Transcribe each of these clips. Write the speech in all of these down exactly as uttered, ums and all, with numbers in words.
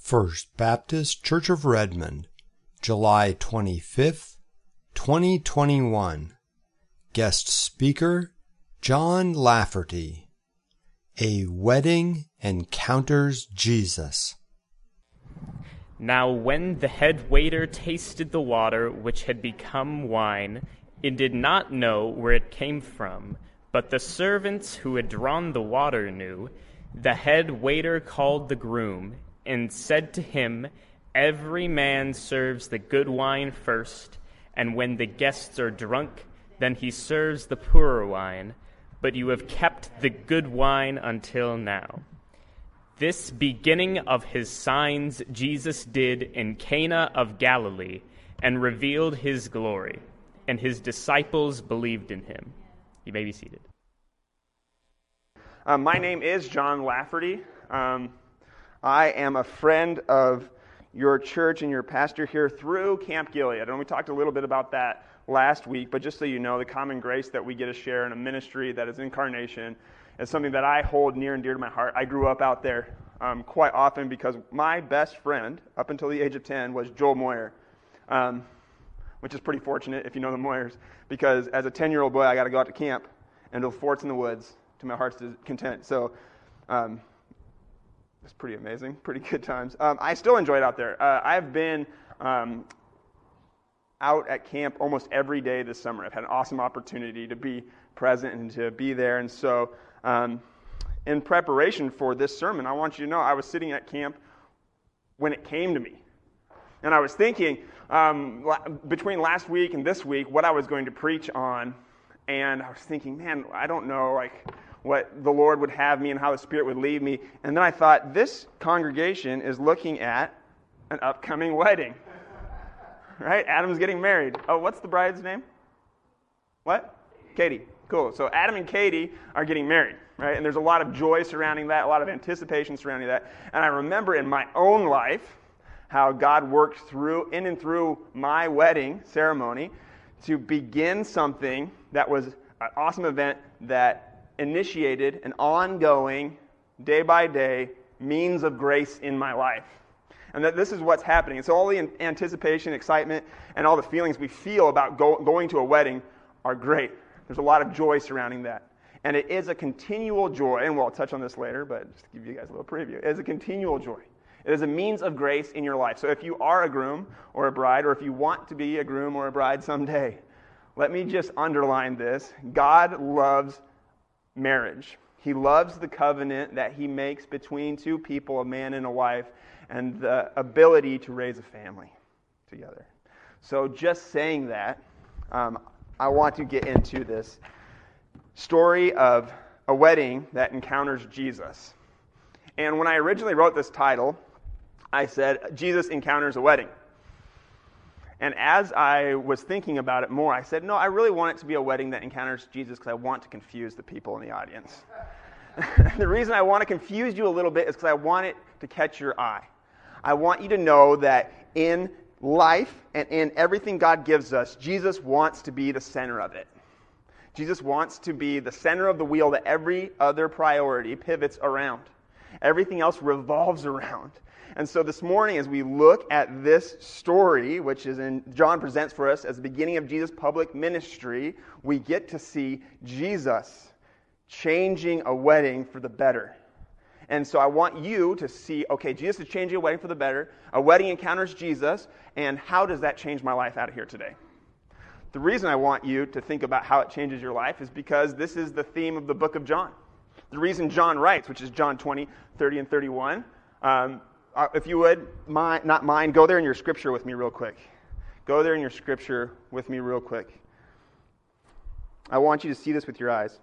First Baptist Church of Redmond, July twenty-fifth, twenty twenty-one. Guest speaker, John Lafferty. A Wedding Encounters Jesus. Now when the head waiter tasted the water which had become wine, and did not know where it came from, but the servants who had drawn the water knew, the head waiter called the groom, and said to him, Every man serves the good wine first, and when the guests are drunk, then he serves the poorer wine, but you have kept the good wine until now. This beginning of his signs Jesus did in Cana of Galilee, and revealed his glory, and his disciples believed in him. You may be seated. Uh, my name is John Lafferty. Um, I am a friend of your church and your pastor here through Camp Gilead. And we talked a little bit about that last week, but just so you know, the common grace that we get to share in a ministry that is incarnation is something that I hold near and dear to my heart. I grew up out there um, quite often because my best friend, up until the age of ten, was Joel Moyer, um, which is pretty fortunate if you know the Moyers, because as a ten-year-old boy, I got to go out to camp and build forts in the woods to my heart's content. So um, it's pretty amazing, pretty good times. Um, I still enjoy it out there. Uh, I've been um, out at camp almost every day this summer. I've had an awesome opportunity to be present and to be there. And so um, in preparation for this sermon, I want you to know I was sitting at camp when it came to me. And I was thinking um, between last week and this week what I was going to preach on. And I was thinking, man, I don't know like what the Lord would have me and how the Spirit would lead me. And then I thought, this congregation is looking at an upcoming wedding. Right? Adam's getting married. Oh, what's the bride's name? What? Katie. Cool. So Adam and Katie are getting married, right? And there's a lot of joy surrounding that, a lot of anticipation surrounding that. And I remember in my own life how God worked through, in and through my wedding ceremony to begin something that was an awesome event that initiated an ongoing, day-by-day means of grace in my life. And that this is what's happening. And so all the anticipation, excitement, and all the feelings we feel about go, going to a wedding are great. There's a lot of joy surrounding that. And it is a continual joy, and we'll touch on this later, but just to give you guys a little preview. It is a continual joy. It is a means of grace in your life. So if you are a groom or a bride, or if you want to be a groom or a bride someday, let me just underline this. God loves marriage. He loves the covenant that he makes between two people, a man and a wife, and the ability to raise a family together. So just saying that, um, I want to get into this story of a wedding that encounters Jesus. And when I originally wrote this title, I said, Jesus Encounters a Wedding. And as I was thinking about it more, I said, no, I really want it to be a wedding that encounters Jesus because I want to confuse the people in the audience. The reason I want to confuse you a little bit is because I want it to catch your eye. I want you to know that in life and in everything God gives us, Jesus wants to be the center of it. Jesus wants to be the center of the wheel that every other priority pivots around. Everything else revolves around. And so this morning, as we look at this story, which is in John presents for us as the beginning of Jesus' public ministry, we get to see Jesus changing a wedding for the better. And so I want you to see, okay, Jesus is changing a wedding for the better. A wedding encounters Jesus, and how does that change my life out of here today? The reason I want you to think about how it changes your life is because this is the theme of the book of John. The reason John writes, which is John twenty, thirty, and thirty-one. Um, if you would, mind, not mind, go there in your scripture with me real quick. Go there in your scripture with me real quick. I want you to see this with your eyes.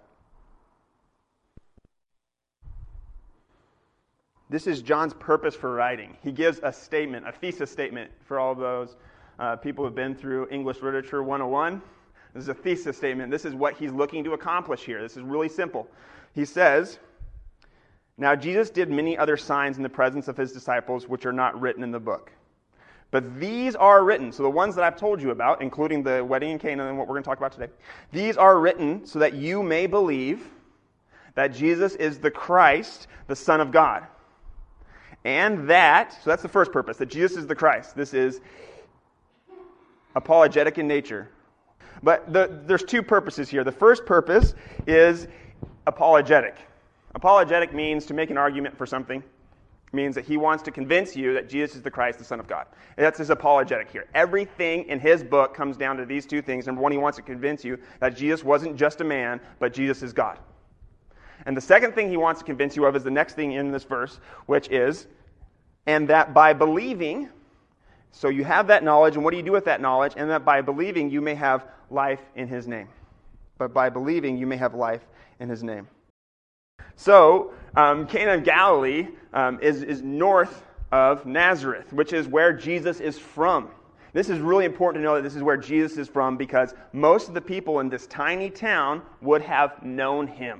This is John's purpose for writing. He gives a statement, a thesis statement for all those uh, people who have been through English Literature one oh one. This is a thesis statement. This is what he's looking to accomplish here. This is really simple. He says, Now Jesus did many other signs in the presence of his disciples, which are not written in the book. But these are written, so the ones that I've told you about, including the wedding in Cana and what we're going to talk about today, these are written so that you may believe that Jesus is the Christ, the Son of God, and that, so that's the first purpose, that Jesus is the Christ. This is apologetic in nature. But the, there's two purposes here. The first purpose is apologetic. Apologetic means to make an argument for something. It means that he wants to convince you that Jesus is the Christ, the Son of God. And that's his apologetic here. Everything in his book comes down to these two things. Number one, he wants to convince you that Jesus wasn't just a man, but Jesus is God. And the second thing he wants to convince you of is the next thing in this verse, which is, and that by believing, so you have that knowledge, and what do you do with that knowledge? And that by believing, you may have life in his name. But by believing, you may have life in his name. So, um, Cana of Galilee um, is, is north of Nazareth, which is where Jesus is from. This is really important to know that this is where Jesus is from because most of the people in this tiny town would have known him.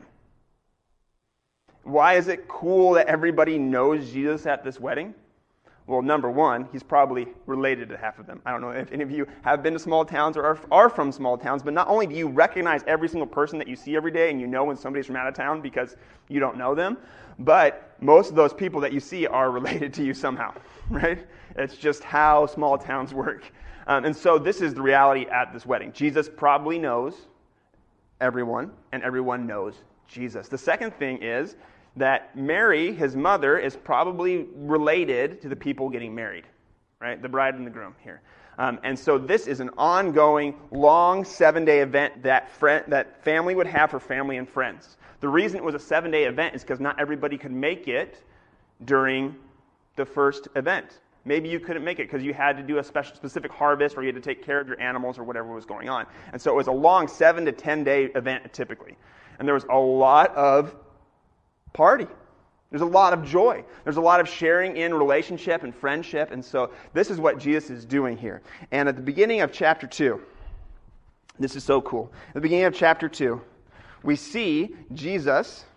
Why is it cool that everybody knows Jesus at this wedding? Well, number one, he's probably related to half of them. I don't know if any of you have been to small towns or are, are from small towns, but not only do you recognize every single person that you see every day and you know when somebody's from out of town because you don't know them, but most of those people that you see are related to you somehow, right? It's just how small towns work. Um, and so this is the reality at this wedding. Jesus probably knows everyone, and everyone knows Jesus. The second thing is that Mary, his mother, is probably related to the people getting married, right? The bride and the groom here. Um, and so this is an ongoing, long, seven-day event that friend, that family would have for family and friends. The reason it was a seven-day event is because not everybody could make it during the first event. Maybe you couldn't make it because you had to do a special, specific harvest or you had to take care of your animals or whatever was going on. And so it was a long seven to ten-day event typically. And there was a lot of party. There's a lot of joy. There's a lot of sharing in relationship and friendship. And so this is what Jesus is doing here. And at the beginning of chapter two, this is so cool. At the beginning of chapter two, we see Jesus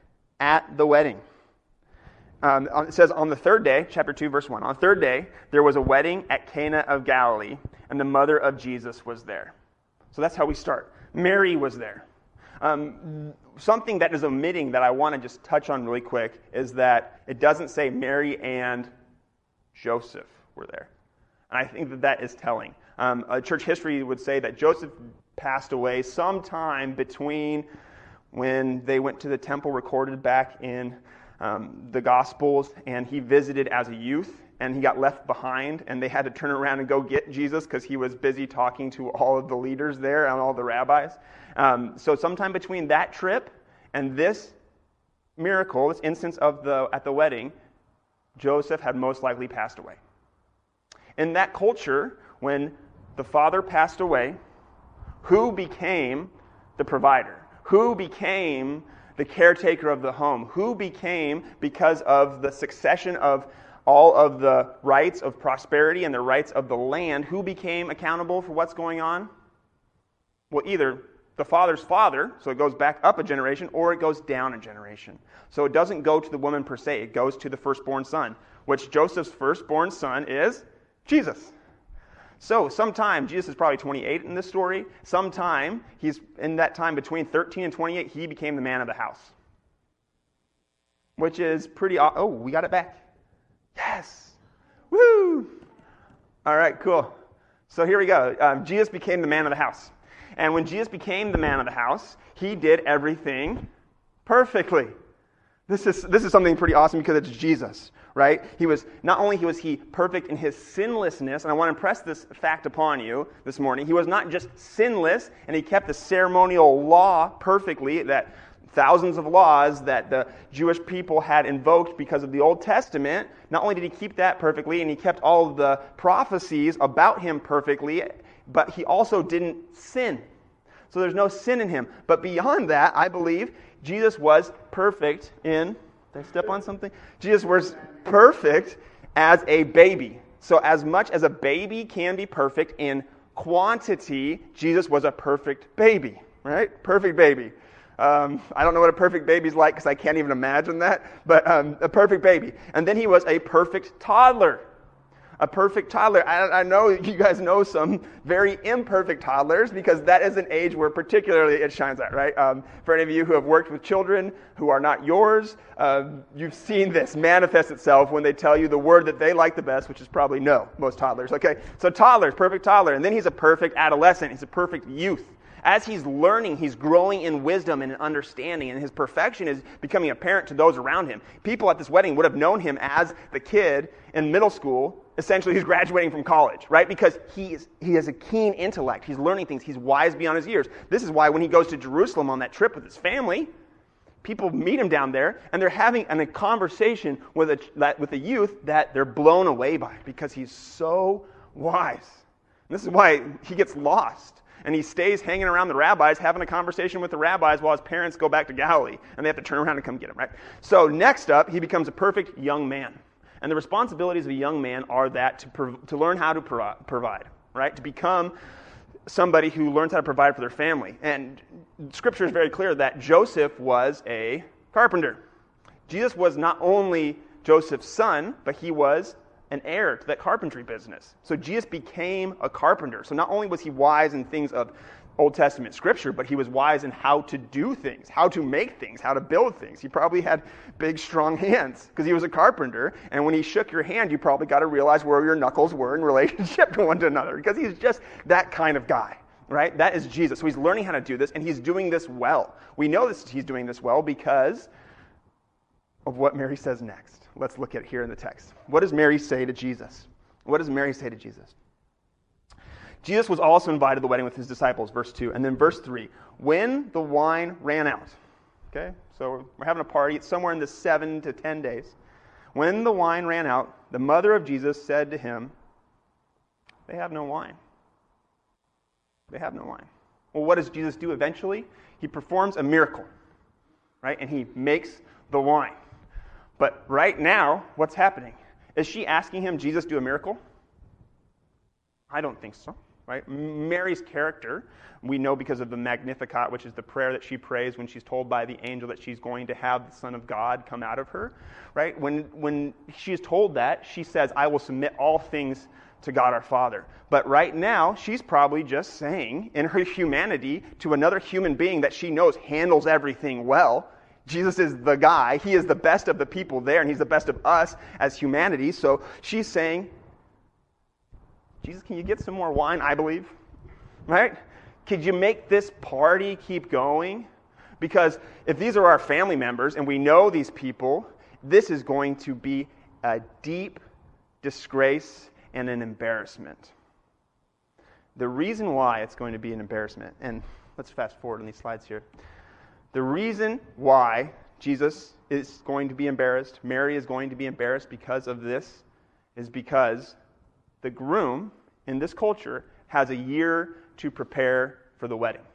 at the wedding. Um, it says on the third day, chapter two, verse one, on the third day, there was a wedding at Cana of Galilee, and the mother of Jesus was there. So that's how we start. Mary was there. Um, something that is omitting that I want to just touch on really quick is that it doesn't say Mary and Joseph were there. And I think that that is telling. Um, uh, church history would say that Joseph passed away sometime between when they went to the temple recorded back in um, the Gospels, and he visited as a youth, and he got left behind, and they had to turn around and go get Jesus because he was busy talking to all of the leaders there and all the rabbis. Um, so sometime between that trip and this miracle, this instance of the at the wedding, Joseph had most likely passed away. In that culture, when the father passed away, who became the provider? Who became the caretaker of the home? Who became, because of the succession of all of the rights of prosperity and the rights of the land, who became accountable for what's going on? Well, either the father's father, so it goes back up a generation, or it goes down a generation. So it doesn't go to the woman per se, it goes to the firstborn son, which Joseph's firstborn son is Jesus. So sometime, Jesus is probably twenty-eight in this story, sometime, he's in that time between thirteen and twenty-eight, he became the man of the house. Which is pretty, oh, we got it back. Yes! Woo! All right, cool. So here we go. Um, Jesus became the man of the house. And when Jesus became the man of the house, he did everything perfectly. This is this is something pretty awesome because it's Jesus, right? He was not only was he perfect in his sinlessness, and I want to impress this fact upon you this morning. He was not just sinless, and he kept the ceremonial law perfectly, that thousands of laws that the Jewish people had invoked because of the Old Testament. Not only did he keep that perfectly, and he kept all of the prophecies about him perfectly, but he also didn't sin. So there's no sin in him. But beyond that, I believe Jesus was perfect in, did I step on something? Jesus was perfect as a baby. So as much as a baby can be perfect in quantity, Jesus was a perfect baby, right? Perfect baby. Um, I don't know what a perfect baby's like because I can't even imagine that, but um, a perfect baby. And then he was a perfect toddler. A perfect toddler. I, I know you guys know some very imperfect toddlers because that is an age where particularly it shines out, right? Um, for any of you who have worked with children who are not yours, uh, you've seen this manifest itself when they tell you the word that they like the best, which is probably no, most toddlers, okay? So toddlers, perfect toddler, and then he's a perfect adolescent. He's a perfect youth. As he's learning, he's growing in wisdom and in understanding, and his perfection is becoming apparent to those around him. People at this wedding would have known him as the kid in middle school. Essentially, he's graduating from college, right? Because he is, he has a keen intellect. He's learning things. He's wise beyond his years. This is why when he goes to Jerusalem on that trip with his family, people meet him down there, and they're having a conversation with a, that, with a youth that they're blown away by because he's so wise. And this is why he gets lost. And he stays hanging around the rabbis, having a conversation with the rabbis while his parents go back to Galilee. And they have to turn around and come get him, right? So next up, he becomes a perfect young man. And the responsibilities of a young man are that to, prov- to learn how to pro- provide, right? To become somebody who learns how to provide for their family. And Scripture is very clear that Joseph was a carpenter. Jesus was not only Joseph's son, but he was an heir to that carpentry business. So Jesus became a carpenter. So not only was he wise in things of Old Testament Scripture, but he was wise in how to do things, how to make things, how to build things. He probably had big, strong hands because he was a carpenter. And when he shook your hand, you probably got to realize where your knuckles were in relationship to one to another because he's just that kind of guy, right? That is Jesus. So he's learning how to do this, and he's doing this well. We know this, he's doing this well because of what Mary says next. Let's look at it here in the text. What does Mary say to Jesus? What does Mary say to Jesus? Jesus was also invited to the wedding with his disciples, verse two. And then verse three, when the wine ran out. Okay, so we're having a party. It's somewhere in the seven to ten days. When the wine ran out, the mother of Jesus said to him, they have no wine. They have no wine. Well, what does Jesus do eventually? He performs a miracle, right? And he makes the wine. But right now, what's happening? Is she asking him, Jesus, do a miracle? I don't think so, right? Mary's character, we know because of the Magnificat, which is the prayer that she prays when she's told by the angel that she's going to have the Son of God come out of her, right? When, when she is told that, she says, I will submit all things to God our Father. But right now, she's probably just saying in her humanity to another human being that she knows handles everything well, Jesus is the guy. He is the best of the people there, and he's the best of us as humanity. So she's saying, Jesus, can you get some more wine, I believe? Right? Could you make this party keep going? Because if these are our family members, and we know these people, this is going to be a deep disgrace and an embarrassment. The reason why it's going to be an embarrassment, and let's fast forward on these slides here. The reason why Jesus is going to be embarrassed, Mary is going to be embarrassed because of this, is because the groom in this culture has a year to prepare for the wedding.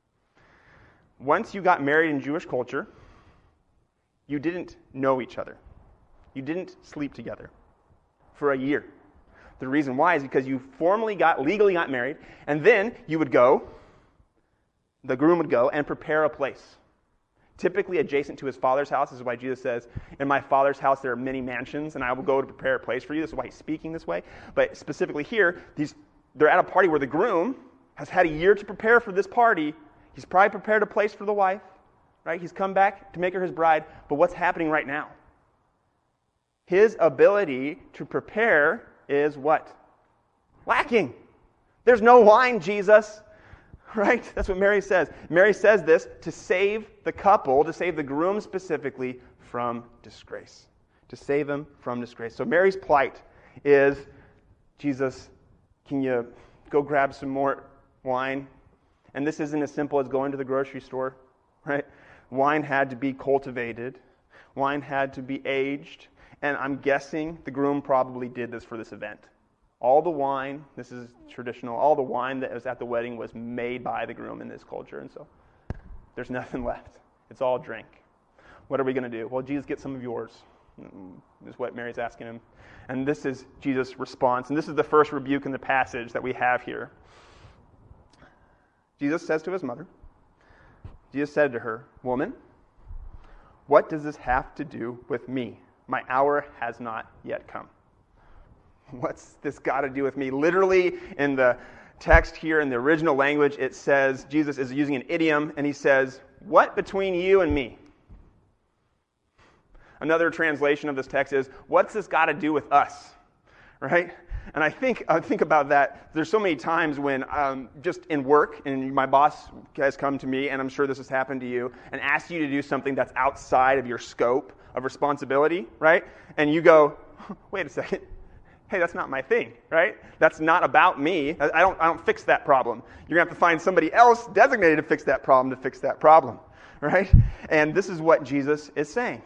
Once you got married in Jewish culture, you didn't know each other. You didn't sleep together for a year. The reason why is because you formally got, legally got married, and then you would go, the groom would go and prepare a place. Typically adjacent to his father's house. This is why Jesus says, in my father's house there are many mansions, and I will go to prepare a place for you. This is why he's speaking this way. But specifically here, these, they're at a party where the groom has had a year to prepare for this party. He's probably prepared a place for the wife, right? He's come back to make her his bride. But what's happening right now? His ability to prepare is what? Lacking. There's no wine, Jesus. Right? That's what Mary says. Mary says this to save the couple, to save the groom specifically, from disgrace. To save him from disgrace. So Mary's plight is, Jesus, can you go grab some more wine? And this isn't as simple as going to the grocery store, right? Wine had to be cultivated. Wine had to be aged. And I'm guessing the groom probably did this for this event. All the wine, this is traditional, all the wine that was at the wedding was made by the groom in this culture. And so there's nothing left. It's all drink. What are we going to do? Well, Jesus, get some of yours, is what Mary's asking him. And this is Jesus' response. And this is the first rebuke in the passage that we have here. Jesus says to his mother, Jesus said to her, "Woman, what does this have to do with me? My hour has not yet come." What's this got to do with me? Literally, in the text here, in the original language, it says, Jesus is using an idiom, and he says, what between you and me? Another translation of this text is, what's this got to do with us? Right? And I think I think about that. There's so many times when um, just in work, and my boss has come to me, and I'm sure this has happened to you, and asked you to do something that's outside of your scope of responsibility, right? And you go, wait a second. Hey, that's not my thing, right? That's not about me. I don't I don't fix that problem. You're going to have to find somebody else designated to fix that problem to fix that problem, right? And this is what Jesus is saying.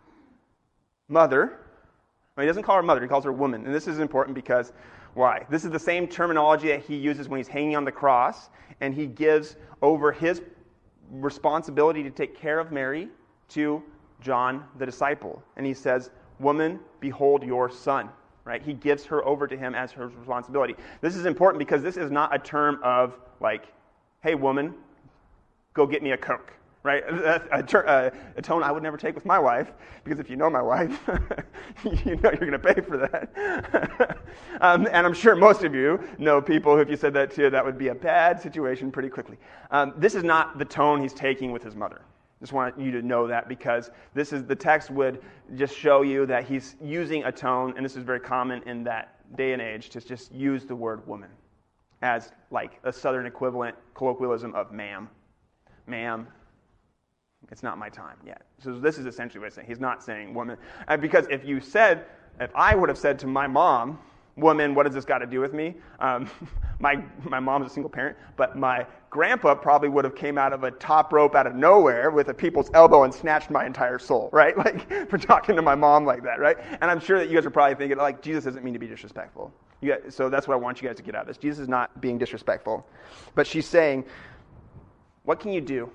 Mother, well, he doesn't call her mother, he calls her woman. And this is important because, why? This is the same terminology that he uses when he's hanging on the cross, and he gives over his responsibility to take care of Mary to John the disciple. And he says, woman, behold your son. Right? He gives her over to him as her responsibility. This is important because this is not a term of like, hey, woman, go get me a Coke. Right? A, a, a, a tone I would never take with my wife, because if you know my wife, you know you're going to pay for that. um, and I'm sure most of you know people who, if you said that to, that would be a bad situation pretty quickly. Um, this is not the tone he's taking with his mother. Just want you to know that, because this is the text would just show you that he's using a tone, and this is very common in that day and age, to just use the word woman as like a southern equivalent colloquialism of ma'am. Ma'am, it's not my time yet. So this is essentially what he's saying. He's not saying woman. Uh, because if you said, if I would have said to my mom, woman, what does this got to do with me? Um, my my mom's a single parent, but my grandpa probably would have came out of a top rope out of nowhere with a people's elbow and snatched my entire soul, right? Like, for talking to my mom like that, right? And I'm sure that you guys are probably thinking, like, Jesus doesn't mean to be disrespectful. You guys, so that's what I want you guys to get out of this. Jesus is not being disrespectful. But she's saying, what can you do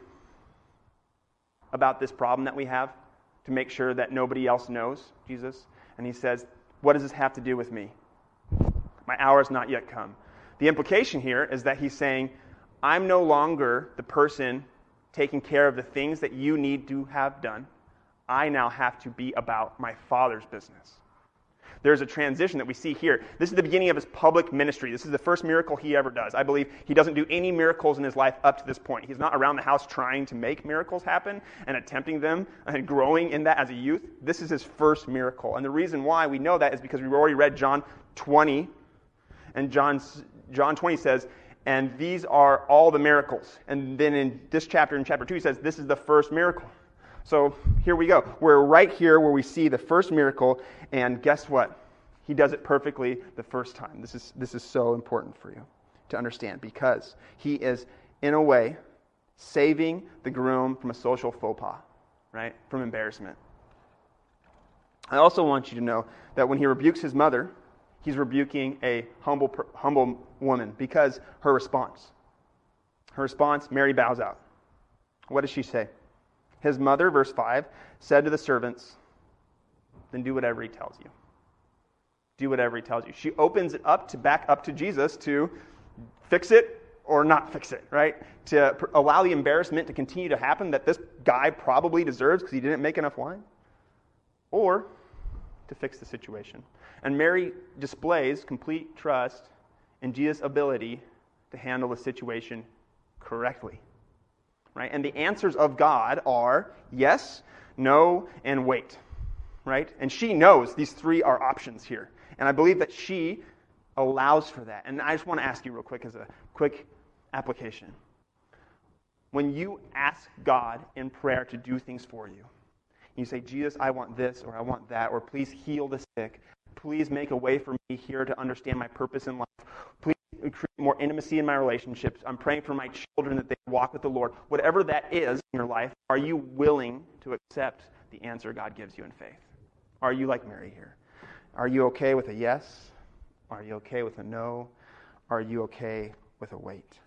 about this problem that we have to make sure that nobody else knows Jesus? And he says, what does this have to do with me? My hour has not yet come. The implication here is that he's saying, I'm no longer the person taking care of the things that you need to have done. I now have to be about my Father's business. There's a transition that we see here. This is the beginning of his public ministry. This is the first miracle he ever does. I believe he doesn't do any miracles in his life up to this point. He's not around the house trying to make miracles happen and attempting them and growing in that as a youth. This is his first miracle. And the reason why we know that is because we've already read John twenty. And John, John twenty says, and these are all the miracles. And then in this chapter, in chapter two, he says, this is the first miracle. So here we go. We're right here where we see the first miracle, and guess what? He does it perfectly the first time. This is this is so important for you to understand, because he is, in a way, saving the groom from a social faux pas, right? From embarrassment. I also want you to know that when he rebukes his mother, he's rebuking a humble humble woman, because her response. Her response, Mary bows out. What does she say? His mother, verse five, said to the servants, then do whatever he tells you. Do whatever he tells you. She opens it up to back up to Jesus to fix it or not fix it, right? To pr- allow the embarrassment to continue to happen that this guy probably deserves because he didn't make enough wine, or to fix the situation. And Mary displays complete trust in Jesus' ability to handle the situation correctly. Right? And the answers of God are yes, no, and wait. Right? And she knows these three are options here. And I believe that she allows for that. And I just want to ask you real quick as a quick application. When you ask God in prayer to do things for you, you say, Jesus, I want this, or I want that, or please heal the sick. Please make a way for me here to understand my purpose in life. Please create more intimacy in my relationships. I'm praying for my children that they walk with the Lord. Whatever that is in your life, are you willing to accept the answer God gives you in faith? Are you like Mary here? Are you okay with a yes? Are you okay with a no? Are you okay with a wait?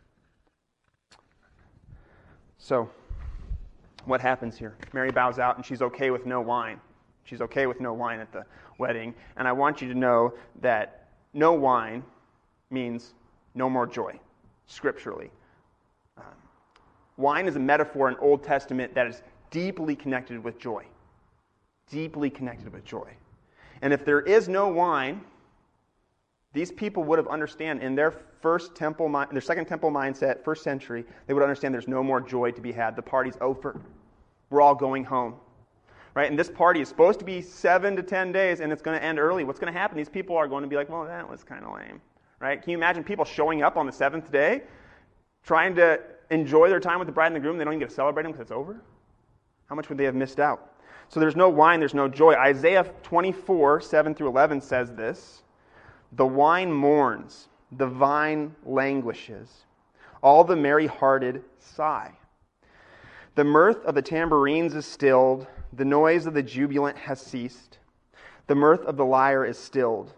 So, what happens here? Mary bows out and she's okay with no wine. She's okay with no wine at the wedding. And I want you to know that no wine means no more joy, scripturally. Um, wine is a metaphor in Old Testament that is deeply connected with joy. Deeply connected with joy. And if there is no wine, These people would have understand in their first temple, their second temple mindset, first century, they would understand there's no more joy to be had. The party's over. We're all going home. Right? And this party is supposed to be seven to ten days, and it's going to end early. What's going to happen? These people are going to be like, well, that was kind of lame. Right? Can you imagine people showing up on the seventh day, trying to enjoy their time with the bride and the groom? They don't even get to celebrate them because it's over? How much would they have missed out? So there's no wine, there's no joy. Isaiah twenty-four, seven through eleven says this. The wine mourns, the vine languishes. All the merry-hearted sigh. The mirth of the tambourines is stilled. The noise of the jubilant has ceased. The mirth of the lyre is stilled.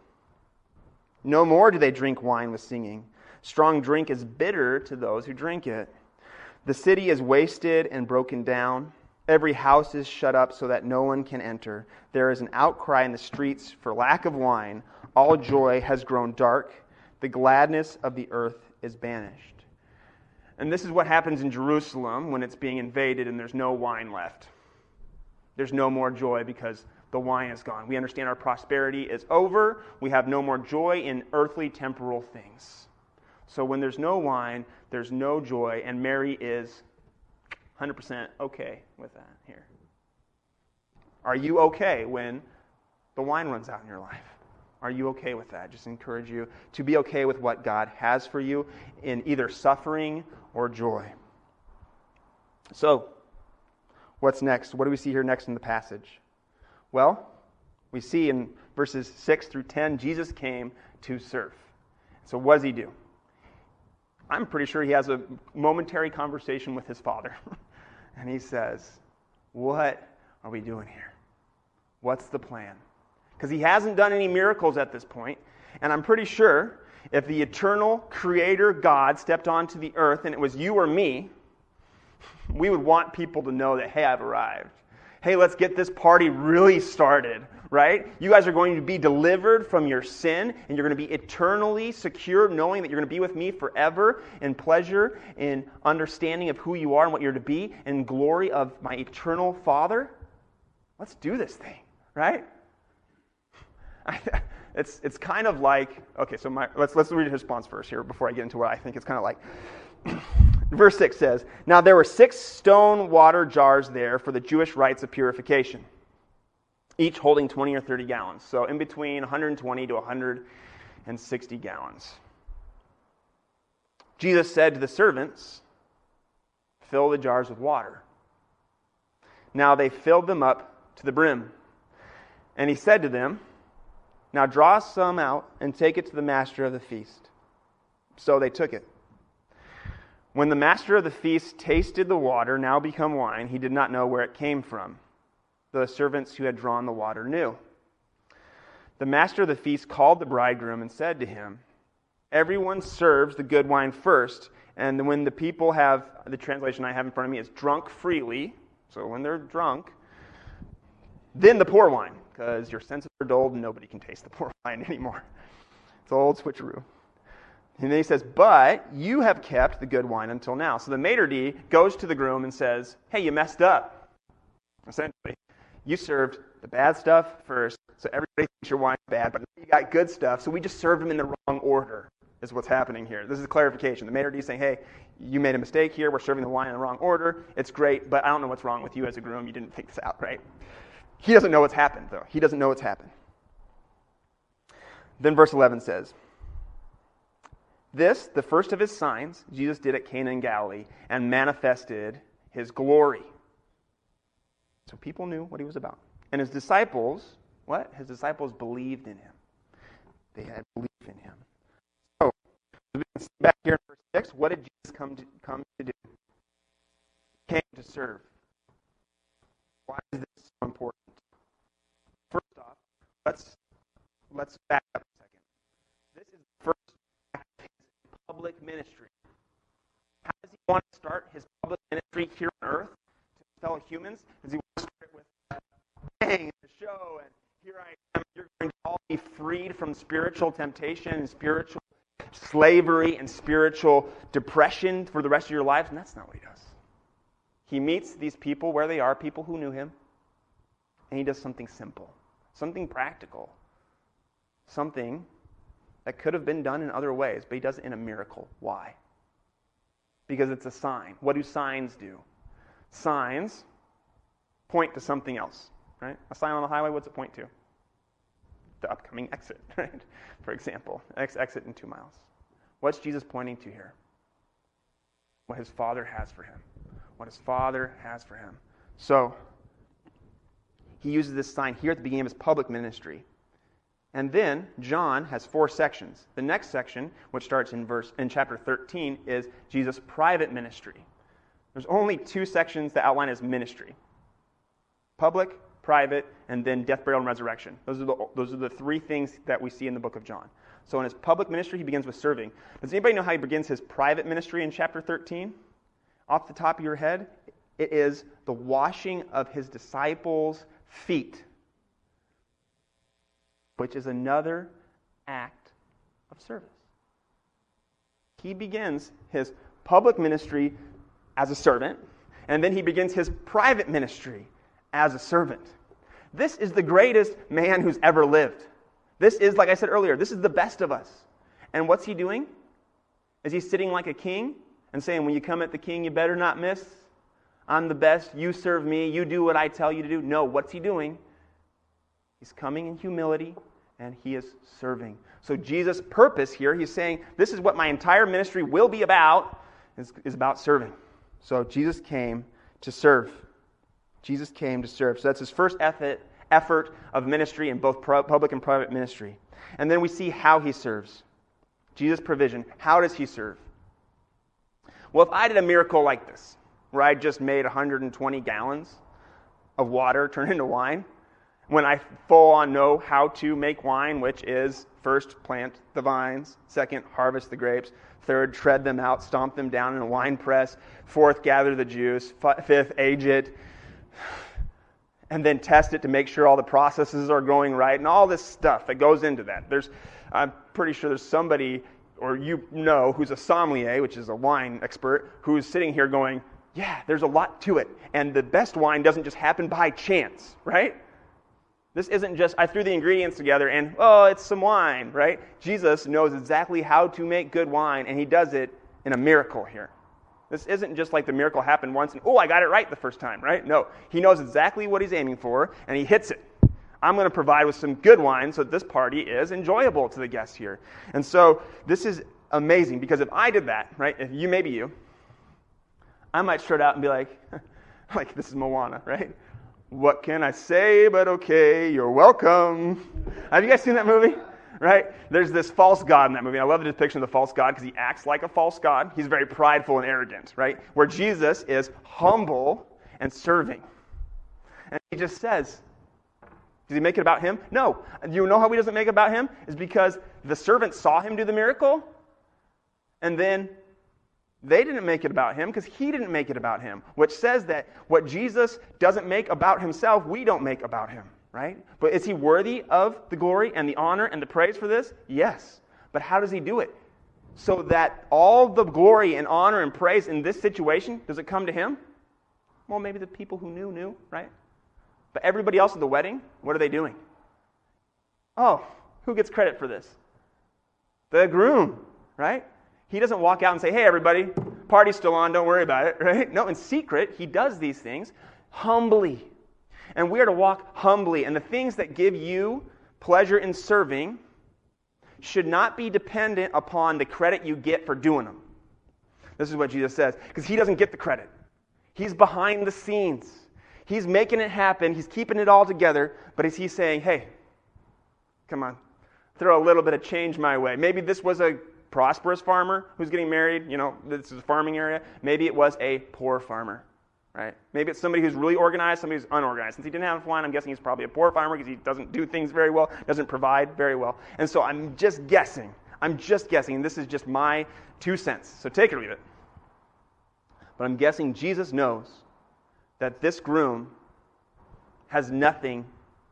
No more do they drink wine with singing. Strong drink is bitter to those who drink it. The city is wasted and broken down. Every house is shut up so that no one can enter. There is an outcry in the streets for lack of wine. All joy has grown dark. The gladness of the earth is banished. And this is what happens in Jerusalem when it's being invaded and there's no wine left. There's no more joy because the wine is gone. We understand our prosperity is over. We have no more joy in earthly temporal things. So when there's no wine, there's no joy, and Mary is one hundred percent okay with that here. Are you okay when the wine runs out in your life? Are you okay with that? Just encourage you to be okay with what God has for you in either suffering or joy. So, what's next? What do we see here next in the passage? Well, we see in verses six through ten, Jesus came to serve. So what does he do? I'm pretty sure he has a momentary conversation with his Father. And he says, what are we doing here? What's the plan? Because he hasn't done any miracles at this point. And I'm pretty sure if the eternal creator God stepped onto the earth and it was you or me, we would want people to know that, hey, I've arrived. Hey, let's get this party really started, right? You guys are going to be delivered from your sin, and you're going to be eternally secure, knowing that you're going to be with me forever in pleasure, in understanding of who you are and what you're to be, in glory of my eternal Father. Let's do this thing, right? It's it's kind of like, okay, so my, let's let's read his response first here before I get into what I think it's kind of like. Verse six says, now there were six stone water jars there for the Jewish rites of purification, each holding twenty or thirty gallons. So in between one hundred twenty to one hundred sixty gallons. Jesus said to the servants, fill the jars with water. Now they filled them up to the brim. And he said to them, now draw some out and take it to the master of the feast. So they took it. When the master of the feast tasted the water, now become wine, he did not know where it came from. The servants who had drawn the water knew. The master of the feast called the bridegroom and said to him, everyone serves the good wine first, and when the people have, the translation I have in front of me is drunk freely, so when they're drunk, then the poor wine, because your senses are dulled and nobody can taste the poor wine anymore. It's an old switcheroo. And then he says, but you have kept the good wine until now. So the maitre d' goes to the groom and says, hey, you messed up. Essentially, you served the bad stuff first, so everybody thinks your wine's bad, but you got good stuff, so we just served them in the wrong order, is what's happening here. This is clarification. The maitre d' is saying, hey, you made a mistake here. We're serving the wine in the wrong order. It's great, but I don't know what's wrong with you as a groom. You didn't think this out, right? He doesn't know what's happened, though. He doesn't know what's happened. Then verse eleven says, this, the first of his signs, Jesus did at Cana in Galilee and manifested his glory. So people knew what he was about. And his disciples, what? His disciples believed in him. They had belief in him. So, back here in verse six, what did Jesus come to, come to do? He came to serve. Why is this so important? First off, let's let's back up a second. This is the first act of his public ministry. How does he want to start his public ministry here on earth to his fellow humans? Does he want to start it with a bang and the show and here I am, you're going to all be freed from spiritual temptation and spiritual slavery and spiritual depression for the rest of your lives? And that's not what he does. He meets these people where they are, people who knew him, and he does something simple, something practical, something that could have been done in other ways, but he does it in a miracle. Why? Because it's a sign. What do signs do? Signs point to something else, right? A sign on the highway, what's it point to? The upcoming exit, right? For example, X exit in two miles. What's Jesus pointing to here? What his Father has for him. What his Father has for him. So, he uses this sign here at the beginning of his public ministry. And then John has four sections. The next section, which starts in verse in chapter thirteen, is Jesus' private ministry. There's only two sections that outline his ministry. Public, private, and then death, burial, and resurrection. Those are the those are the three things that we see in the book of John. So in his public ministry, he begins with serving. Does anybody know how he begins his private ministry in chapter thirteen? Off the top of your head, it is the washing of his disciples' feet, which is another act of service. He begins his public ministry as a servant, and then he begins his private ministry as a servant. This is the greatest man who's ever lived. This is, like I said earlier, this is the best of us. And what's he doing? Is he sitting like a king and saying, when you come at the king, you better not miss? I'm the best, you serve me, you do what I tell you to do. No, what's he doing? He's coming in humility, and he is serving. So Jesus' purpose here, he's saying, this is what my entire ministry will be about, is, is about serving. So Jesus came to serve. Jesus came to serve. So that's his first effort, effort of ministry in both public and private ministry. And then we see how he serves. Jesus' provision. How does he serve? Well, if I did a miracle like this, where I just made one hundred twenty gallons of water turn into wine, when I full on know how to make wine, which is first plant the vines, second harvest the grapes, third tread them out, stomp them down in a wine press, fourth gather the juice, f- fifth age it, and then test it to make sure all the processes are going right, and all this stuff that goes into that. There's, I'm pretty sure there's somebody, or you know, who's a sommelier, which is a wine expert, who's sitting here going, yeah, there's a lot to it, and the best wine doesn't just happen by chance, right? This isn't just, I threw the ingredients together and, oh, it's some wine, right? Jesus knows exactly how to make good wine, and he does it in a miracle here. This isn't just like the miracle happened once and, oh, I got it right the first time, right? No, he knows exactly what he's aiming for, and he hits it. I'm going to provide with some good wine so that this party is enjoyable to the guests here. And so this is amazing, because if I did that, right, if you, maybe you, I might start out and be like, like this is Moana, right? What can I say but okay, you're welcome. Have you guys seen that movie? Right? There's this false god in that movie. I love the depiction of the false god because he acts like a false god. He's very prideful and arrogant, right? Where Jesus is humble and serving. And he just says, does he make it about him? No. You know how he doesn't make it about him? Is because the servants saw him do the miracle, and then they didn't make it about him because he didn't make it about him, which says that what Jesus doesn't make about himself, we don't make about him, right? But is he worthy of the glory and the honor and the praise for this? Yes. But how does he do it? So that all the glory and honor and praise in this situation, does it come to him? Well, maybe the people who knew, knew, right? But everybody else at the wedding, what are they doing? Oh, who gets credit for this? The groom, right? He doesn't walk out and say, hey, everybody, party's still on, don't worry about it, right? No, in secret, he does these things humbly. And we are to walk humbly. And the things that give you pleasure in serving should not be dependent upon the credit you get for doing them. This is what Jesus says, because he doesn't get the credit. He's behind the scenes. He's making it happen. He's keeping it all together. But is he saying, hey, come on, throw a little bit of change my way. Maybe this was a prosperous farmer who's getting married, you know, this is a farming area. Maybe it was a poor farmer, right? Maybe it's somebody who's really organized, somebody who's unorganized. Since he didn't have wine, I'm guessing he's probably a poor farmer because he doesn't do things very well, doesn't provide very well. And so I'm just guessing. I'm just guessing, and this is just my two cents. So take it or leave it. But I'm guessing Jesus knows that this groom has nothing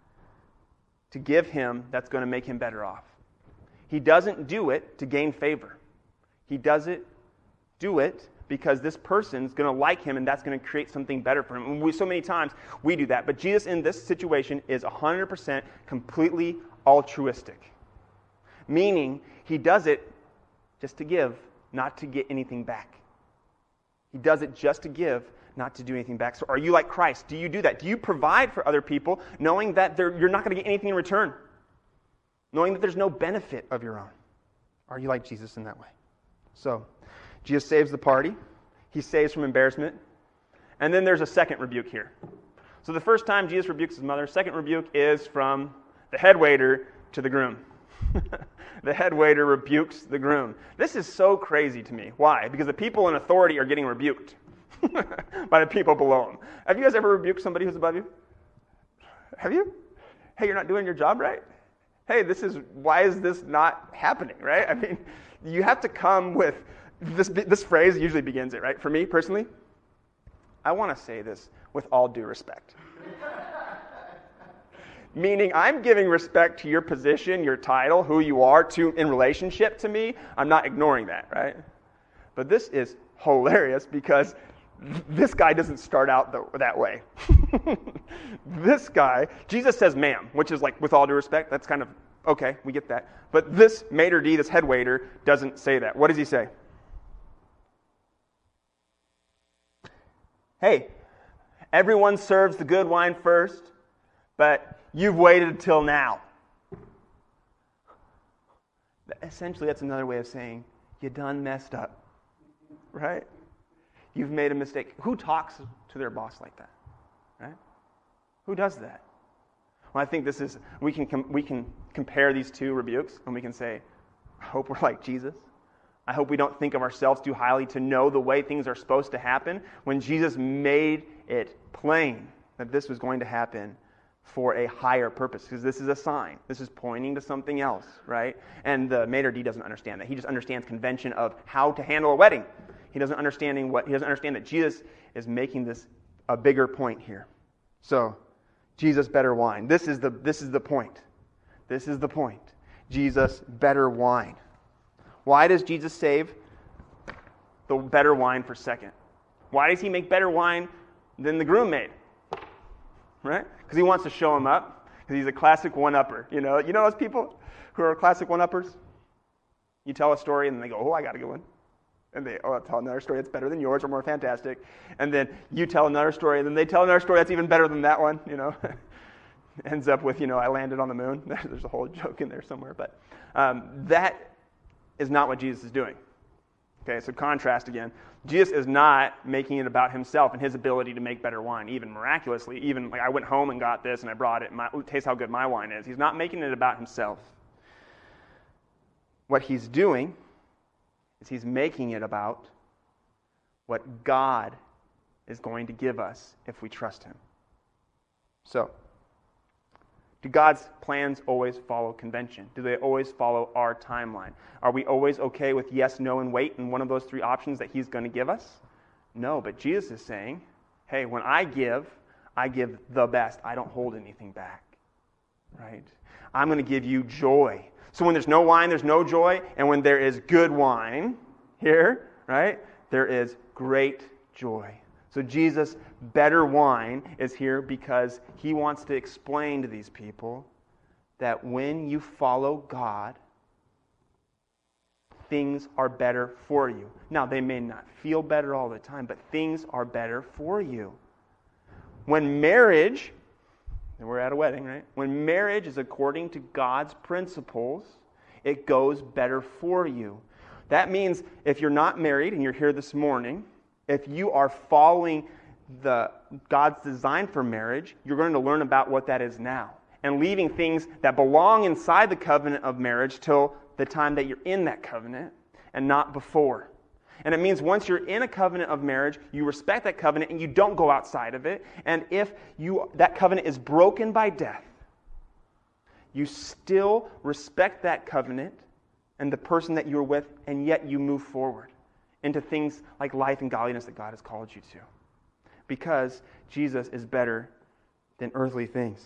to give him that's going to make him better off. He doesn't do it to gain favor. He does it, do it, because this person's going to like him and that's going to create something better for him. And we, so many times we do that. But Jesus in this situation is one hundred percent completely altruistic. meaning he does it just to give, not to get anything back. He does it just to give, not to do anything back. So are you like Christ? Do you do that? Do you provide for other people knowing that you're not going to get anything in return? Knowing that there's no benefit of your own? Are you like Jesus in that way? So, Jesus saves the party. He saves from embarrassment. And then there's a second rebuke here. So the first time Jesus rebukes his mother, second rebuke is from the head waiter to the groom. The head waiter rebukes the groom. This is so crazy to me. Why? Because the people in authority are getting rebuked by the people below them. Have you guys ever rebuked somebody who's above you? Have you? Hey, you're not doing your job right? Hey, this is, why is this not happening, right? I mean, you have to come with, this this phrase usually begins it, right? For me, personally, I want to say this with all due respect. Meaning, I'm giving respect to your position, your title, who you are to in relationship to me. I'm not ignoring that, right? But this is hilarious because this guy doesn't start out the, that way. This guy, Jesus says ma'am, which is like, with all due respect, that's kind of, okay, we get that. But this maitre d', this head waiter, doesn't say that. What does he say? Hey, everyone serves the good wine first, but you've waited until now. Essentially, that's another way of saying, you done messed up, right? You've made a mistake. Who talks to their boss like that, right? Who does that? Well, I think this is, we can com- we can compare these two rebukes, and we can say, I hope we're like Jesus. I hope we don't think of ourselves too highly to know the way things are supposed to happen when Jesus made it plain that this was going to happen for a higher purpose, because this is a sign. This is pointing to something else, right? And the maitre d' doesn't understand that. He just understands convention of how to handle a wedding. He doesn't understanding what he doesn't understand that Jesus is making this a bigger point here. So, Jesus better wine. This is the this is the point. This is the point. Jesus better wine. Why does Jesus save the better wine for second? Why does he make better wine than the groom made? Right? Because he wants to show him up. Because he's a classic one-upper. You know, you know those people who are classic one-uppers? You tell a story and they go, oh, I got a good one. And they oh, I'll tell another story that's better than yours or more fantastic. And then you tell another story, and then they tell another story that's even better than that one, you know. Ends up with, you know, I landed on the moon. There's a whole joke in there somewhere. But um, that is not what Jesus is doing. Okay, so contrast again. Jesus is not making it about himself and his ability to make better wine, even miraculously. Even like I went home and got this and I brought it. My, taste how good my wine is. He's not making it about himself. What he's doing is he's making it about what God is going to give us if we trust him. So, do God's plans always follow convention? Do they always follow our timeline? Are we always okay with yes, no, and wait in one of those three options that he's going to give us? No, but Jesus is saying, hey, when I give, I give the best. I don't hold anything back, right? I'm going to give you joy. So when there's no wine, there's no joy. And when there is good wine here, right, there is great joy. So Jesus' better wine is here because he wants to explain to these people that when you follow God, things are better for you. Now, they may not feel better all the time, but things are better for you. When marriage, and we're at a wedding, right? When marriage is according to God's principles, it goes better for you. That means if you're not married and you're here this morning, if you are following the God's design for marriage, you're going to learn about what that is now. And leaving things that belong inside the covenant of marriage till the time that you're in that covenant and not before. And it means once you're in a covenant of marriage, you respect that covenant and you don't go outside of it. And if you that covenant is broken by death, you still respect that covenant and the person that you're with, and yet you move forward into things like life and godliness that God has called you to. Because Jesus is better than earthly things.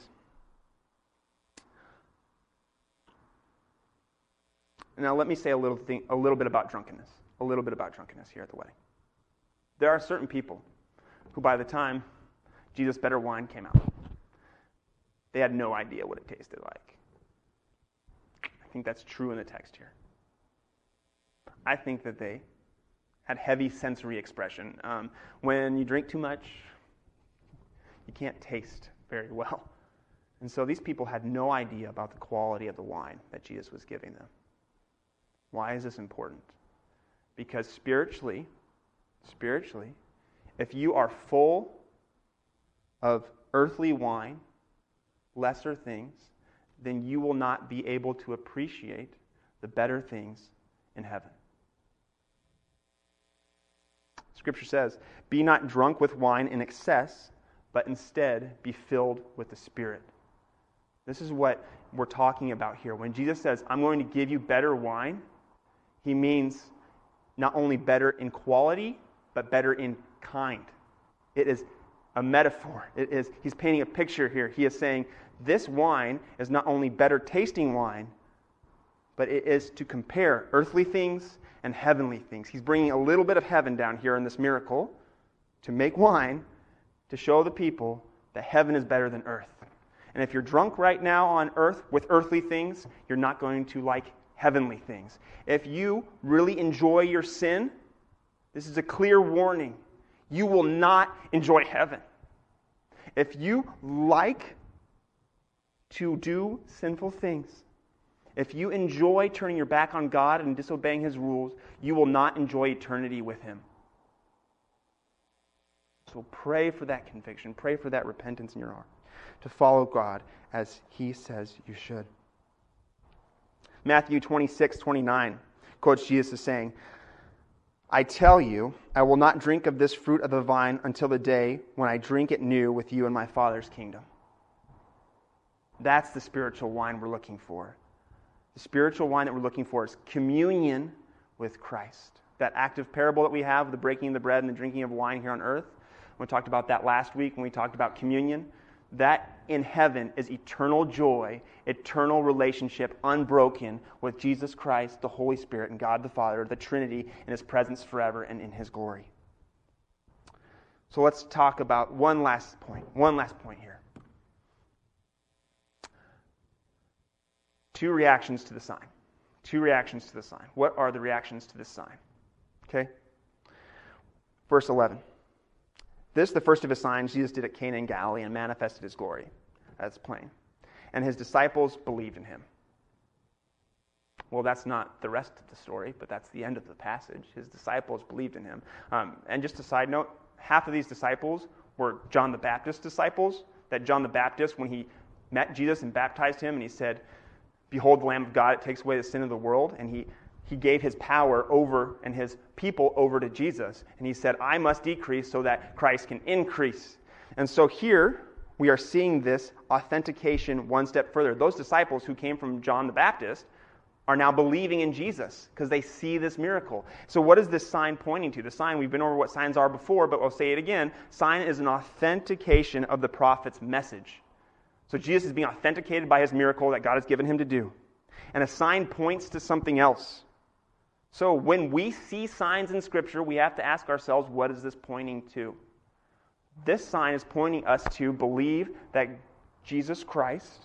Now let me say a little thing, a little bit about drunkenness. A little bit about drunkenness here at the wedding. There are certain people who by the time Jesus' better wine came out, they had no idea what it tasted like. think that's true in the text here. I think that they had heavy sensory expression. Um, when you drink too much, you can't taste very well. And so these people had no idea about the quality of the wine that Jesus was giving them. Why is this important? Because spiritually, spiritually, if you are full of earthly wine, lesser things, then you will not be able to appreciate the better things in heaven. Scripture says, "Be not drunk with wine in excess, but instead be filled with the Spirit." This is what we're talking about here. When Jesus says, "I'm going to give you better wine," he means not only better in quality, but better in kind. It is a metaphor. It is, he's painting a picture here. He is saying, this wine is not only better tasting wine, but it is to compare earthly things and heavenly things. He's bringing a little bit of heaven down here in this miracle to make wine to show the people that heaven is better than earth. And if you're drunk right now on earth with earthly things, you're not going to like heavenly things. If you really enjoy your sin, this is a clear warning. You will not enjoy heaven. If you like to do sinful things, if you enjoy turning your back on God and disobeying His rules, you will not enjoy eternity with Him. So pray for that conviction. Pray for that repentance in your heart to follow God as He says you should. Matthew twenty-six twenty-nine quotes Jesus as saying, "I tell you, I will not drink of this fruit of the vine until the day when I drink it new with you in my Father's kingdom." That's the spiritual wine we're looking for. The spiritual wine that we're looking for is communion with Christ. That active parable that we have, the breaking of the bread and the drinking of wine here on earth, we talked about that last week when we talked about communion. That in heaven is eternal joy, eternal relationship, unbroken with Jesus Christ, the Holy Spirit, and God the Father, the Trinity, in His presence forever and in His glory. So let's talk about one last point. One last point here. Two reactions to the sign. Two reactions to the sign. What are the reactions to this sign? Okay? Verse eleven. "This, the first of His signs, Jesus did at Cana in Galilee and manifested His glory." That's plain. "And His disciples believed in Him." Well, that's not the rest of the story, but that's the end of the passage. His disciples believed in Him. Um, and just a side note, half of these disciples were John the Baptist's disciples. That John the Baptist, when he met Jesus and baptized Him, and he said, "Behold the Lamb of God, it takes away the sin of the world," and he He gave His power over and His people over to Jesus. And He said, "I must decrease so that Christ can increase." And so here we are seeing this authentication one step further. Those disciples who came from John the Baptist are now believing in Jesus because they see this miracle. So what is this sign pointing to? The sign, we've been over what signs are before, but I'll say it again. Sign is an authentication of the prophet's message. So Jesus is being authenticated by His miracle that God has given Him to do. And a sign points to something else. So when we see signs in Scripture, we have to ask ourselves, what is this pointing to? This sign is pointing us to believe that Jesus Christ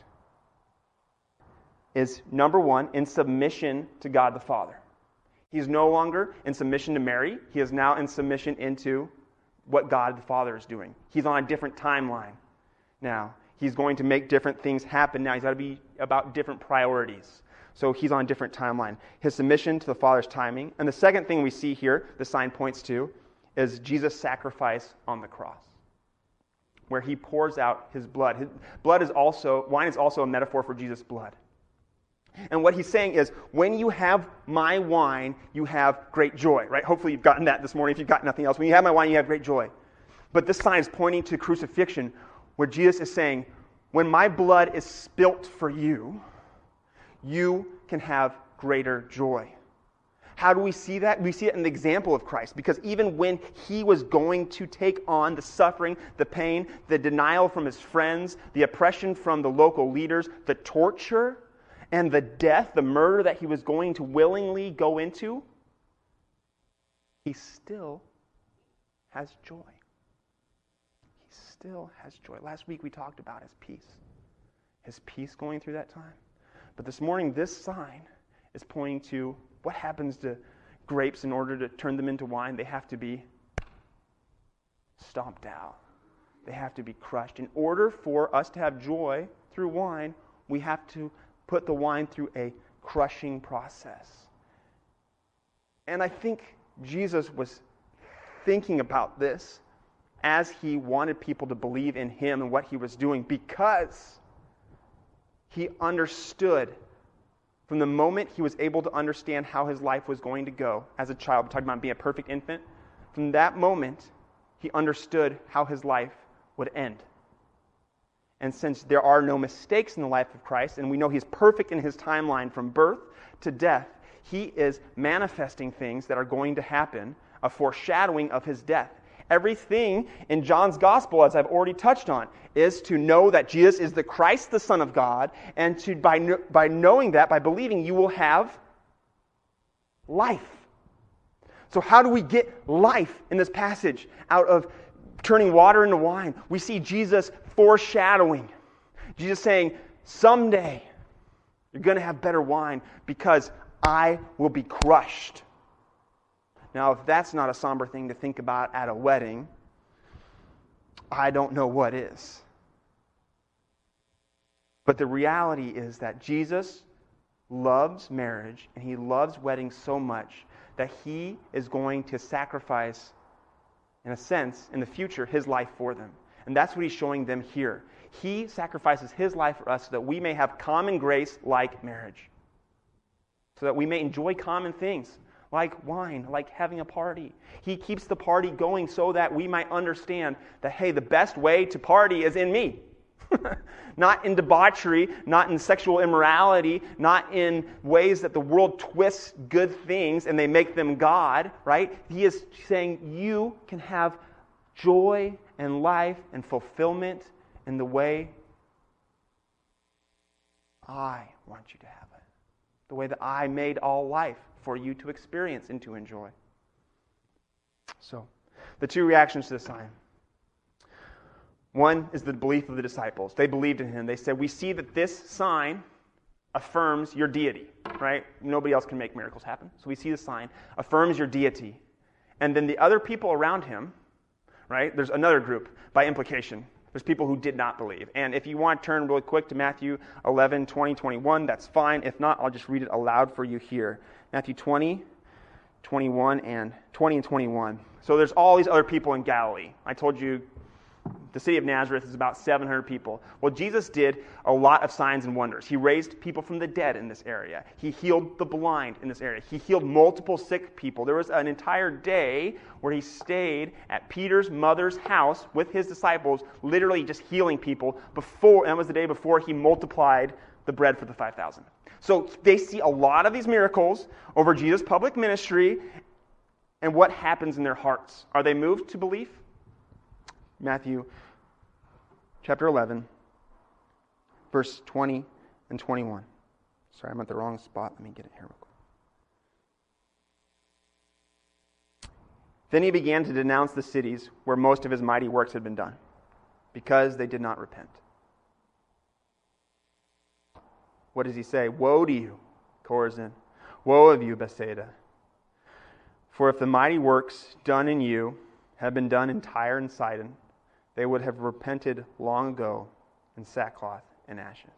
is, number one, in submission to God the Father. He's no longer in submission to Mary. He is now in submission into what God the Father is doing. He's on a different timeline now. He's going to make different things happen now. He's got to be about different priorities. So He's on a different timeline. His submission to the Father's timing. And the second thing we see here, the sign points to, is Jesus' sacrifice on the cross, where He pours out His blood. His blood is also, wine is also a metaphor for Jesus' blood. And what He's saying is, when you have my wine, you have great joy, right? Hopefully you've gotten that this morning. If you've got nothing else, when you have my wine, you have great joy. But this sign is pointing to crucifixion, where Jesus is saying, when my blood is spilt for you, you can have greater joy. How do we see that? We see it in the example of Christ, because even when He was going to take on the suffering, the pain, the denial from His friends, the oppression from the local leaders, the torture, and the death, the murder that He was going to willingly go into, He still has joy. He still has joy. Last week we talked about His peace. His peace going through that time. But this morning, this sign is pointing to what happens to grapes in order to turn them into wine. They have to be stomped out. They have to be crushed. In order for us to have joy through wine, we have to put the wine through a crushing process. And I think Jesus was thinking about this as he wanted people to believe in him and what he was doing, because he understood from the moment he was able to understand how his life was going to go as a child. We're talking about being a perfect infant. From that moment, he understood how his life would end. And since there are no mistakes in the life of Christ, and we know he's perfect in his timeline from birth to death, he is manifesting things that are going to happen, a foreshadowing of his death. Everything in John's gospel, as I've already touched on, is to know that Jesus is the Christ, the Son of God, and to by, by knowing that, by believing, you will have life. So how do we get life in this passage out of turning water into wine? We see Jesus foreshadowing. Jesus saying, someday you're going to have better wine because I will be crushed. Now, if that's not a somber thing to think about at a wedding, I don't know what is. But the reality is that Jesus loves marriage and he loves weddings so much that he is going to sacrifice, in a sense, in the future, his life for them. And that's what he's showing them here. He sacrifices his life for us so that we may have common grace like marriage. So that we may enjoy common things like wine, like having a party. He keeps the party going so that we might understand that, hey, the best way to party is in me. Not in debauchery, not in sexual immorality, not in ways that the world twists good things and they make them God, right? He is saying you can have joy and life and fulfillment in the way I want you to have it. The way that I made all life for you to experience and to enjoy. So, the two reactions to the sign. One is the belief of the disciples. They believed in him. They said, we see that this sign affirms your deity, right? Nobody else can make miracles happen. So we see the sign affirms your deity. And then the other people around him, right? There's another group by implication. There's people who did not believe. And if you want to turn really quick to Matthew eleven, twenty, twenty-one, that's fine. If not, I'll just read it aloud for you here. Matthew twenty, twenty-one, and twenty and twenty-one. So there's all these other people in Galilee. I told you the city of Nazareth is about seven hundred people. Well, Jesus did a lot of signs and wonders. He raised people from the dead in this area. He healed the blind in this area. He healed multiple sick people. There was an entire day where he stayed at Peter's mother's house with his disciples, literally just healing people before, and that was the day before he multiplied the bread for the five thousand. So they see a lot of these miracles over Jesus' public ministry, and what happens in their hearts? Are they moved to belief? Matthew chapter eleven, verse twenty and twenty-one. Sorry, I'm at the wrong spot. Let me get it here real quick. Then he began to denounce the cities where most of his mighty works had been done, because they did not repent. What does he say? Woe to you, Chorazin! Woe of you, Bethsaida! For if the mighty works done in you had been done in Tyre and Sidon, they would have repented long ago in sackcloth and ashes.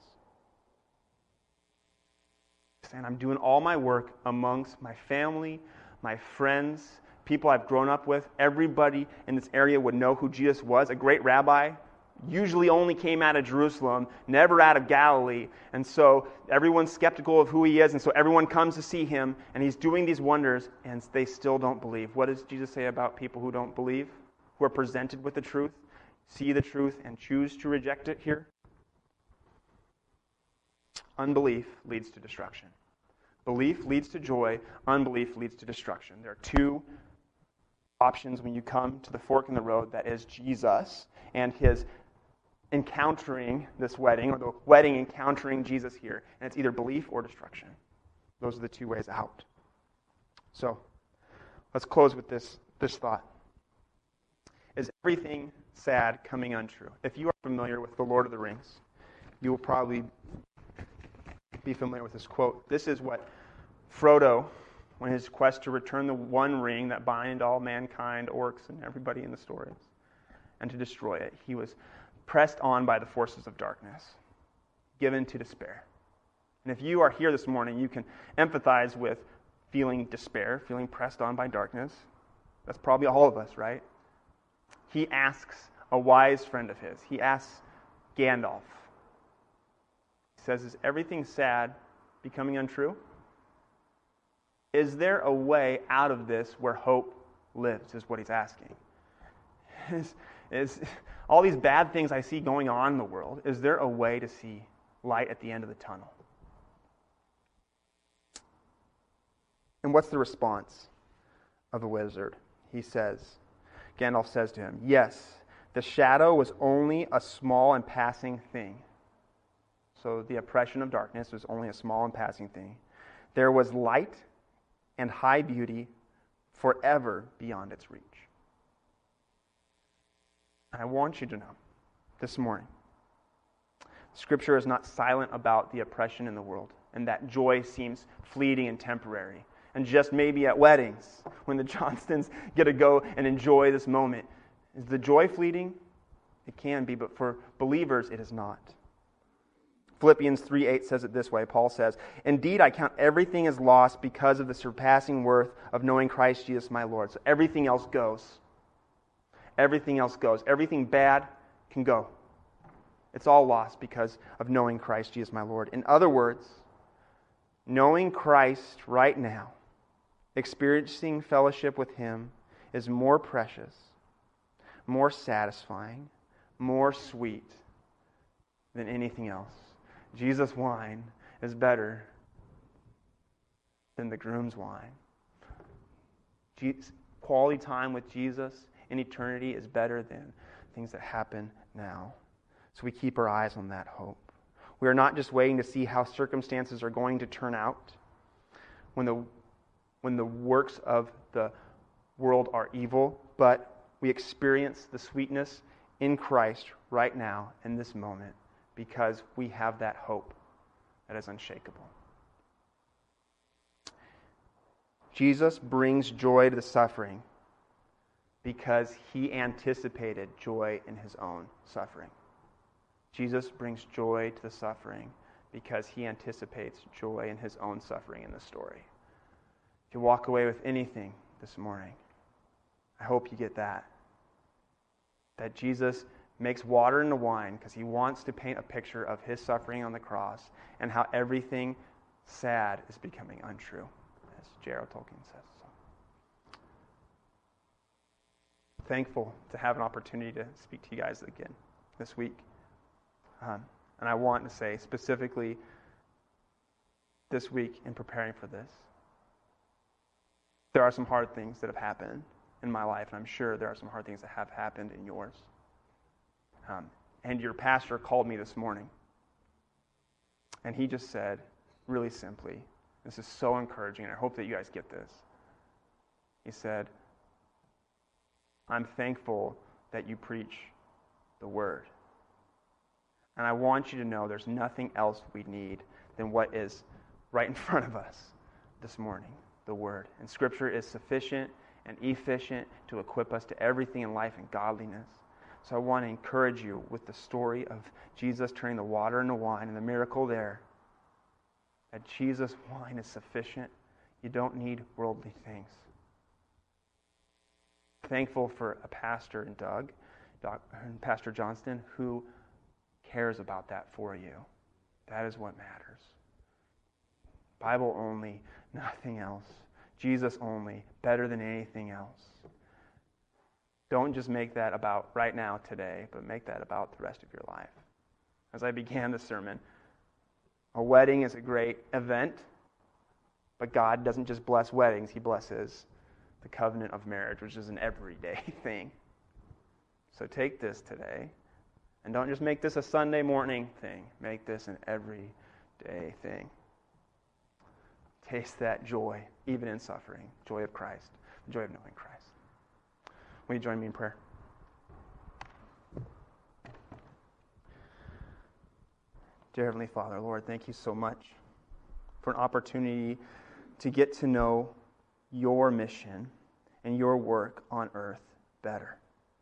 And I'm doing all my work amongst my family, my friends, people I've grown up with. Everybody in this area would know who Jesus was. A great rabbi usually only came out of Jerusalem, never out of Galilee. And so everyone's skeptical of who he is, and so everyone comes to see him, and he's doing these wonders, and they still don't believe. What does Jesus say about people who don't believe, who are presented with the truth, see the truth, and choose to reject it here? Unbelief leads to destruction. Belief leads to joy. Unbelief leads to destruction. There are two options when you come to the fork in the road, that is Jesus and his encountering this wedding, or the wedding encountering Jesus here. And it's either belief or destruction. Those are the two ways out. So, let's close with this, this thought. Is everything sad coming untrue? If you are familiar with The Lord of the Rings, you will probably be familiar with this quote. This is what Frodo, when his quest to return the one ring that bind all mankind, orcs, and everybody in the stories, and to destroy it, he was pressed on by the forces of darkness, given to despair. And if you are here this morning, you can empathize with feeling despair, feeling pressed on by darkness. That's probably all of us, right? He asks a wise friend of his. He asks Gandalf. He says, is everything sad becoming untrue? Is there a way out of this where hope lives, is what he's asking. Is, is all these bad things I see going on in the world, is there a way to see light at the end of the tunnel? And what's the response of the wizard? He says, Gandalf says to him, yes, the shadow was only a small and passing thing. So the oppression of darkness was only a small and passing thing. There was light and high beauty forever beyond its reach. And I want you to know this morning, Scripture is not silent about the oppression in the world, and that joy seems fleeting and temporary. And just maybe at weddings, when the Johnstons get to go and enjoy this moment. Is the joy fleeting? It can be, but for believers, it is not. Philippians three eight says it this way. Paul says, indeed, I count everything as lost because of the surpassing worth of knowing Christ Jesus my Lord. So everything else goes. Everything else goes. Everything bad can go. It's all lost because of knowing Christ Jesus my Lord. In other words, knowing Christ right now, experiencing fellowship with Him, is more precious, more satisfying, more sweet than anything else. Jesus' wine is better than the groom's wine. Quality time with Jesus in eternity is better than things that happen now. So we keep our eyes on that hope. We are not just waiting to see how circumstances are going to turn out when the when the works of the world are evil, but we experience the sweetness in Christ right now in this moment because we have that hope that is unshakable. Jesus brings joy to the suffering because He anticipated joy in His own suffering. Jesus brings joy to the suffering because He anticipates joy in His own suffering in the story. If you walk away with anything this morning, I hope you get that. That Jesus makes water into wine because He wants to paint a picture of His suffering on the cross and how everything sad is becoming untrue, as J R Tolkien says. So, thankful to have an opportunity to speak to you guys again this week. Um, and I want to say specifically this week in preparing for this, there are some hard things that have happened in my life, and I'm sure there are some hard things that have happened in yours. Um, and your pastor called me this morning, and he just said, really simply, this is so encouraging, and I hope that you guys get this. He said, I'm thankful that you preach the Word. And I want you to know there's nothing else we need than what is right in front of us this morning, the Word. And Scripture is sufficient and efficient to equip us to everything in life and godliness. So I want to encourage you with the story of Jesus turning the water into wine and the miracle there, that Jesus' wine is sufficient. You don't need worldly things. Thankful for a pastor in Doug, Doc, and Pastor Johnston, who cares about that for you. That is what matters. Bible only, nothing else. Jesus only, better than anything else. Don't just make that about right now, today, but make that about the rest of your life. As I began the sermon, a wedding is a great event, but God doesn't just bless weddings, He blesses the covenant of marriage, which is an everyday thing. So take this today, and don't just make this a Sunday morning thing. Make this an everyday thing. Taste that joy, even in suffering. Joy of Christ. The joy of knowing Christ. Will you join me in prayer? Dear Heavenly Father, Lord, thank you so much for an opportunity to get to know your mission and your work on earth better.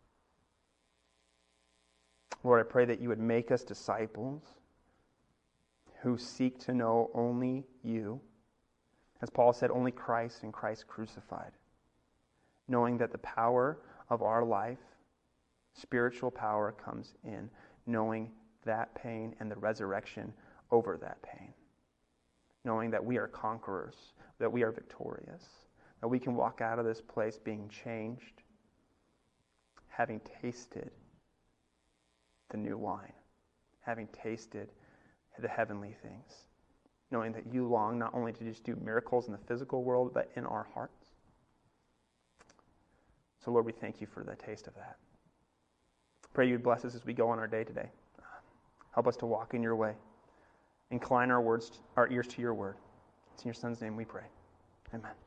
Lord, I pray that you would make us disciples who seek to know only you. As Paul said, only Christ and Christ crucified. Knowing that the power of our life, spiritual power, comes in knowing that pain and the resurrection over that pain. Knowing that we are conquerors, that we are victorious, that we can walk out of this place being changed, having tasted the new wine, having tasted the heavenly things, knowing that you long not only to just do miracles in the physical world, but in our hearts. So Lord, we thank you for the taste of that. Pray you would bless us as we go on our day today. Help us to walk in your way. Incline our words, our ears to your word. It's in your Son's name we pray. Amen.